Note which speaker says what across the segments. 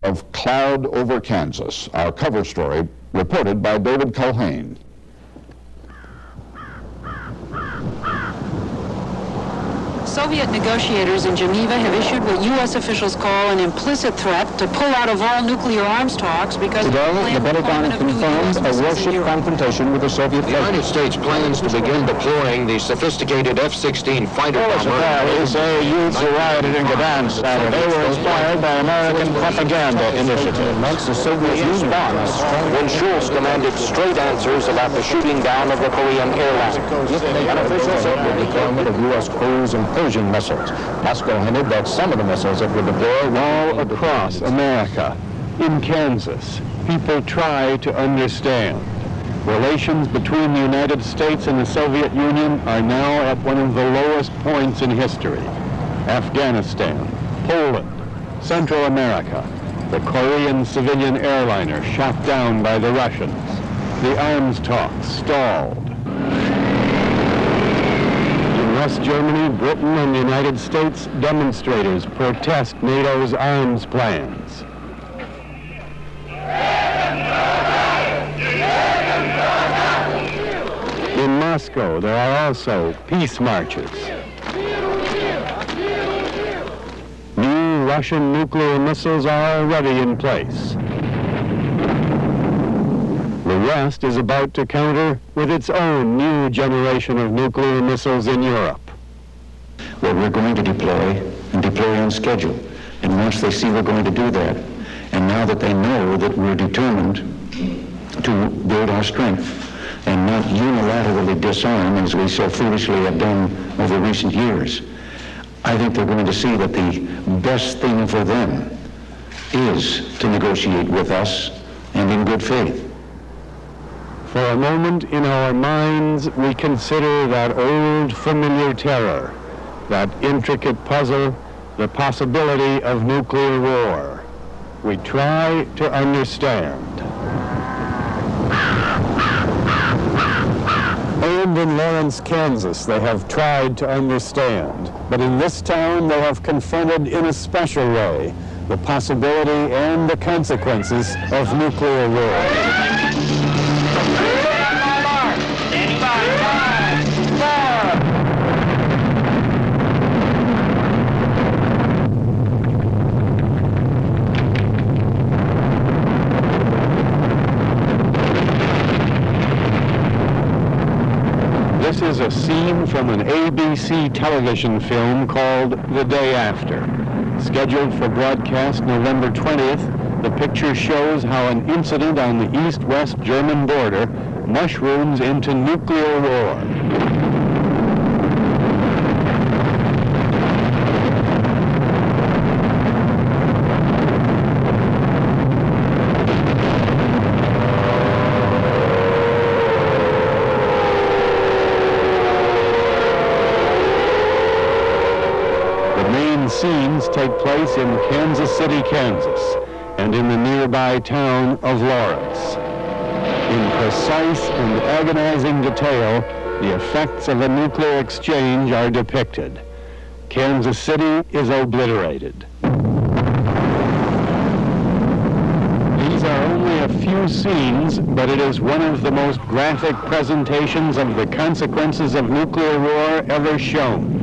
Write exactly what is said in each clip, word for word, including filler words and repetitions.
Speaker 1: of Cloud Over Kansas, our cover story reported by David Culhane.
Speaker 2: Soviet negotiators in Geneva have issued what U S officials call an implicit threat to pull out of all nuclear arms talks because
Speaker 3: today the Pentagon confirmed a warship confrontation with the Soviet
Speaker 4: The United States plans to begin deploying the sophisticated F sixteen fighter bomber.
Speaker 3: youths who rioted in Gdansk Saturday were inspired by American propaganda initiative. Months the Soviets used bombs
Speaker 4: When Schultz demanded straight answers about the shooting down of the Korean airline.
Speaker 3: and officials said the deployment of U S cruise and Pershing missiles. Moscow hinted that some of the missiles that were deployed
Speaker 5: all across America, in Kansas, people try to understand. Relations between the United States and the Soviet Union are now at one of the lowest points in history. Afghanistan, Poland, Central America, the Korean civilian airliner shot down by the Russians. The arms talks stalled. West Germany, Britain, and the United States, demonstrators protest NATO's arms plans. In Moscow, there are also peace marches. New Russian nuclear missiles are already in place. The West is about to counter with its own new generation of nuclear missiles in Europe.
Speaker 6: Well, we're going to deploy and deploy on schedule. And once they see we're going to do that, and now that they know that we're determined to build our strength and not unilaterally disarm as we so foolishly have done over recent years, I think they're going to see that the best thing for them is to negotiate with us and in good faith.
Speaker 5: For a moment in our minds, we consider that old familiar terror, that intricate puzzle, the possibility of nuclear war. We try to understand. And in Lawrence, Kansas, they have tried to understand. But in this town, they have confronted in a special way the possibility and the consequences of nuclear war. This is a scene from an A B C television film called The Day After. Scheduled for broadcast November twentieth, the picture shows how an incident on the east-west German border mushrooms into nuclear war. Scenes take place in Kansas City, Kansas, and in the nearby town of Lawrence. In precise and agonizing detail, the effects of a nuclear exchange are depicted. Kansas City is obliterated. These are only a few scenes, but it is one of the most graphic presentations of the consequences of nuclear war ever shown.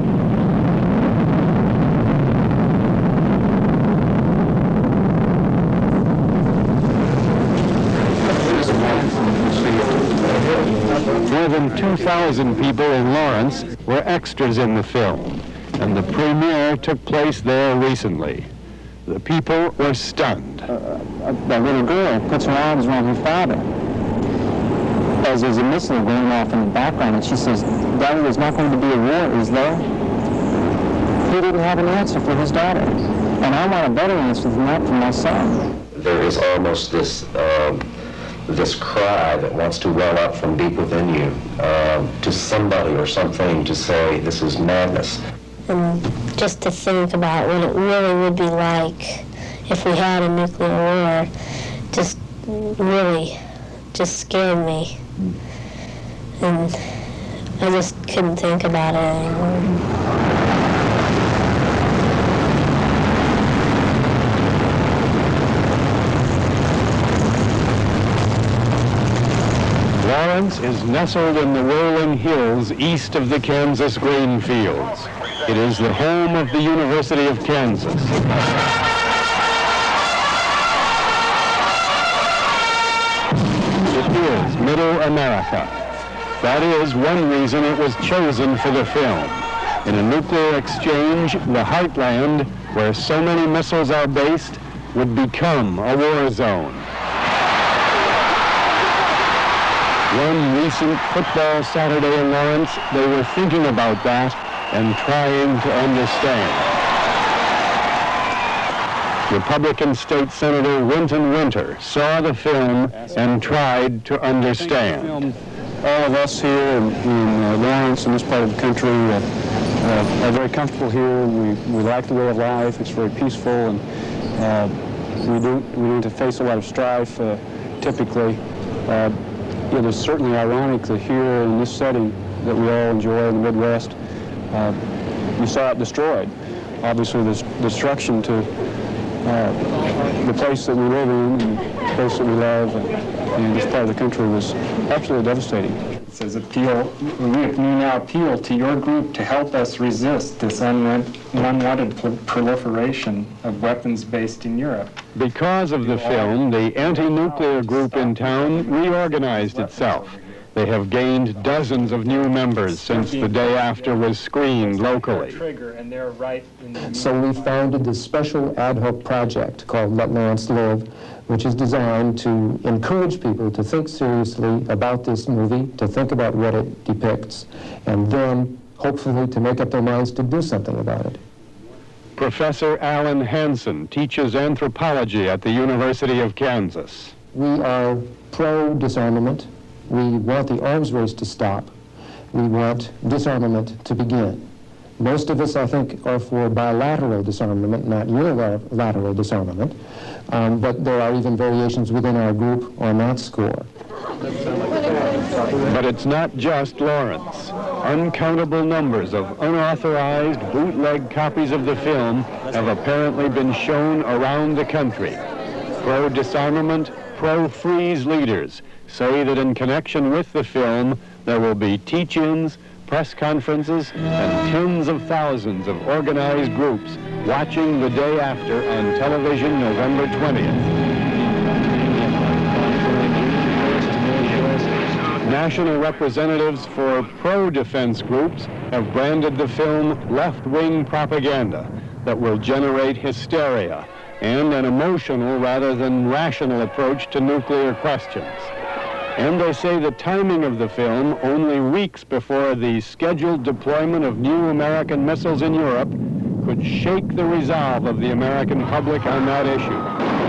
Speaker 5: More than two thousand people in Lawrence were extras in the film, and the premiere took place there recently. The people were stunned.
Speaker 3: Uh, a little girl puts her arms around her father as there's a missile going off in the background, and she says, "Daddy, there's not going to be a war, is there?" He didn't have an answer for his daughter, and I want a better answer than that for my son.
Speaker 7: There is almost this um, this cry that wants to well up from deep within you uh, to somebody or something to say, this is madness.
Speaker 8: And just to think about what it really would be like if we had a nuclear war just really just scared me. And I just couldn't think about it anymore.
Speaker 5: Lawrence is nestled in the rolling hills east of the Kansas grain fields. It is the home of the University of Kansas. It is Middle America. That is one reason it was chosen for the film. In a nuclear exchange, the heartland, where so many missiles are based, would become a war zone. One recent football Saturday in Lawrence, they were thinking about that and trying to understand. Republican State Senator Winton Winter saw the film and tried to understand.
Speaker 9: All of us here in, in uh, Lawrence, in this part of the country, uh, uh, are very comfortable here. We, we like the way of life. It's very peaceful, and uh, we don't we don't have to face a lot of strife uh, typically. Uh, it is certainly ironic that here in this setting that we all enjoy in the Midwest, uh, we saw it destroyed. Obviously, this destruction to uh, the place that we live in, and the place that we love, and, and this part of the country was absolutely devastating.
Speaker 10: It says appeal, we now appeal to your group to help us resist this unwanted proliferation of weapons based in Europe.
Speaker 5: Because of the film, the anti-nuclear group in town reorganized itself. They have gained dozens of new members since the day after was screened locally.
Speaker 11: So we founded this special ad hoc project called Let Lawrence Live, which is designed to encourage people to think seriously about this movie, to think about what it depicts, and then hopefully to make up their minds to do something about it.
Speaker 5: Professor Alan Hansen teaches anthropology at the University of Kansas.
Speaker 11: We are pro-disarmament. We want the arms race to stop. We want disarmament to begin. Most of us, I think, are for bilateral disarmament, not unilateral disarmament. Um, but there are even variations within our group on that score.
Speaker 5: But it's not just Lawrence. Uncountable numbers of unauthorized bootleg copies of the film have apparently been shown around the country. Pro-disarmament, pro-freeze leaders say that in connection with the film, there will be teach-ins, press conferences, and tens of thousands of organized groups watching the day after on television November twentieth. National representatives for pro-defense groups have branded the film left-wing propaganda that will generate hysteria and an emotional rather than rational approach to nuclear questions. And they say the timing of the film, only weeks before the scheduled deployment of new American missiles in Europe, could shake the resolve of the American public on that issue.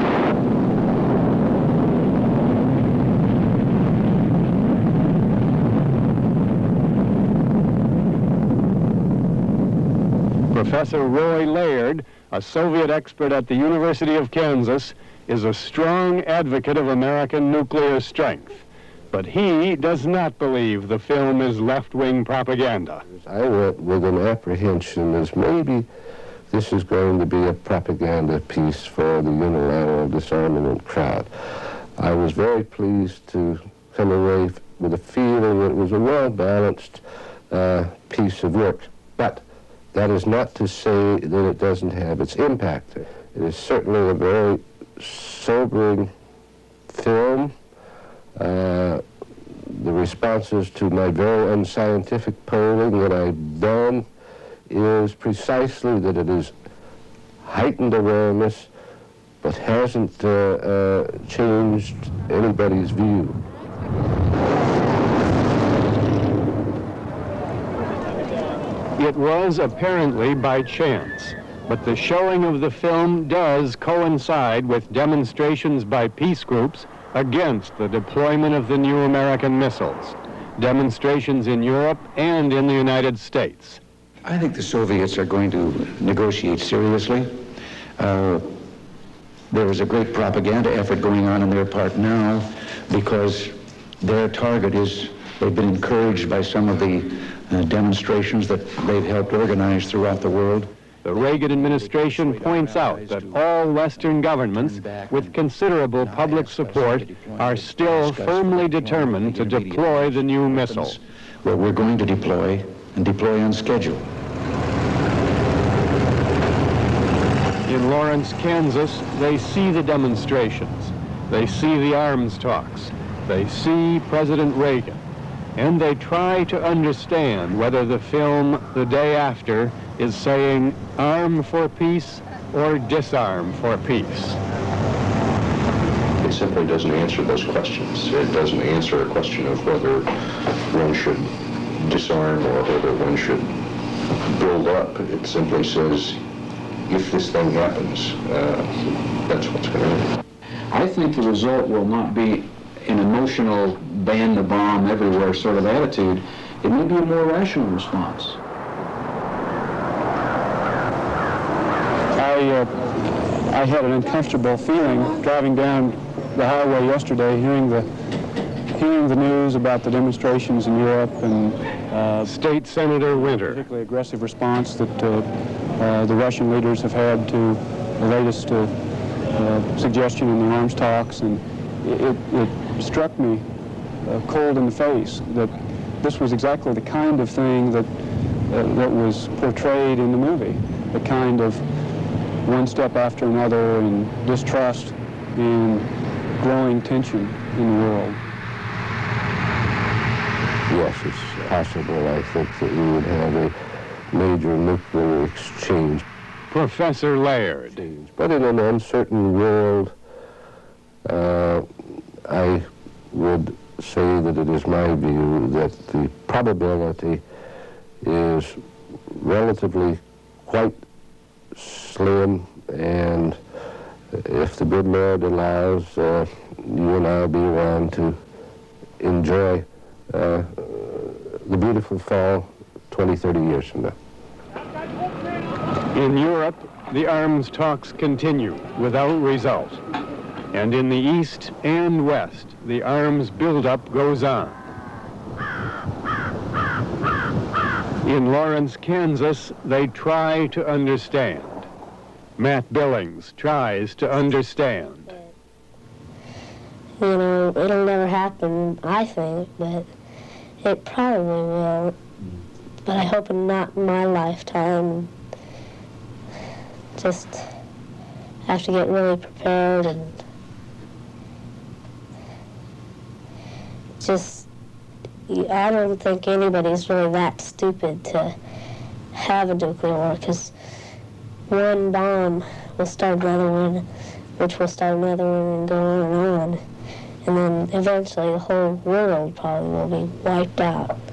Speaker 5: Professor Roy Laird, a Soviet expert at the University of Kansas, is a strong advocate of American nuclear strength. But he does not believe the film is left-wing propaganda.
Speaker 12: I went with an apprehension as maybe this is going to be a propaganda piece for the unilateral disarmament crowd. I was very pleased to come away with a feeling that it was a well-balanced uh, piece of work. But that is not to say that it doesn't have its impact. It is certainly a very sobering film. Uh, the responses to my very unscientific polling that I've done is precisely that it is heightened awareness, but hasn't uh, uh, changed anybody's view.
Speaker 5: It was apparently by chance, but the showing of the film does coincide with demonstrations by peace groups against the deployment of the new American missiles, demonstrations in Europe and in the United States.
Speaker 6: I think the Soviets are going to negotiate seriously. Uh, there is a great propaganda effort going on on their part now because their target is, they've been encouraged by some of the uh, demonstrations that they've helped organize throughout the world.
Speaker 5: the Reagan administration points out that all Western governments, with considerable public support, are still firmly determined to deploy the new missile.
Speaker 6: Well, we're going to deploy and deploy on schedule.
Speaker 5: In Lawrence, Kansas, they see the demonstrations. They see the arms talks. They see President Reagan. And they try to understand whether the film The Day After is saying arm for peace or disarm for peace.
Speaker 4: It simply doesn't answer those questions. It doesn't answer a question of whether one should disarm or whether one should build up. It simply says, if this thing happens, uh, that's what's going to happen.
Speaker 6: I think the result will not be an emotional ban the bomb everywhere sort of attitude. It may be a more rational response.
Speaker 9: I, uh, I had an uncomfortable feeling driving down the highway yesterday, hearing the, hearing the news about the demonstrations in Europe and uh,
Speaker 5: State Senator Winter.
Speaker 9: Particularly aggressive response that uh, uh, the Russian leaders have had to the latest uh, uh, suggestion in the arms talks, and it, it struck me uh, cold in the face that this was exactly the kind of thing that uh, that was portrayed in the movie, the kind of one step after another and distrust and growing tension in the world.
Speaker 12: Yes, it's possible, I think, that we would have a major nuclear exchange.
Speaker 5: Professor Laird.
Speaker 12: But in an uncertain world, uh, I would say that it is my view that the probability is relatively quite slim, and if the good Lord allows, uh, you and I will be around to enjoy uh, the beautiful fall twenty, thirty years from now.
Speaker 5: In Europe, the arms talks continue without result. And in the East and West, the arms buildup goes on. In Lawrence, Kansas, they try to understand. Matt Billings tries to understand.
Speaker 8: You know, it'll never happen, I think, but it probably will. But I hope not in my lifetime. Just have to get really prepared and just, I don't think anybody's really that stupid to have a nuclear war, because one bomb will start another one, which will start another one, and go on and on. And then eventually the whole world probably will be wiped out.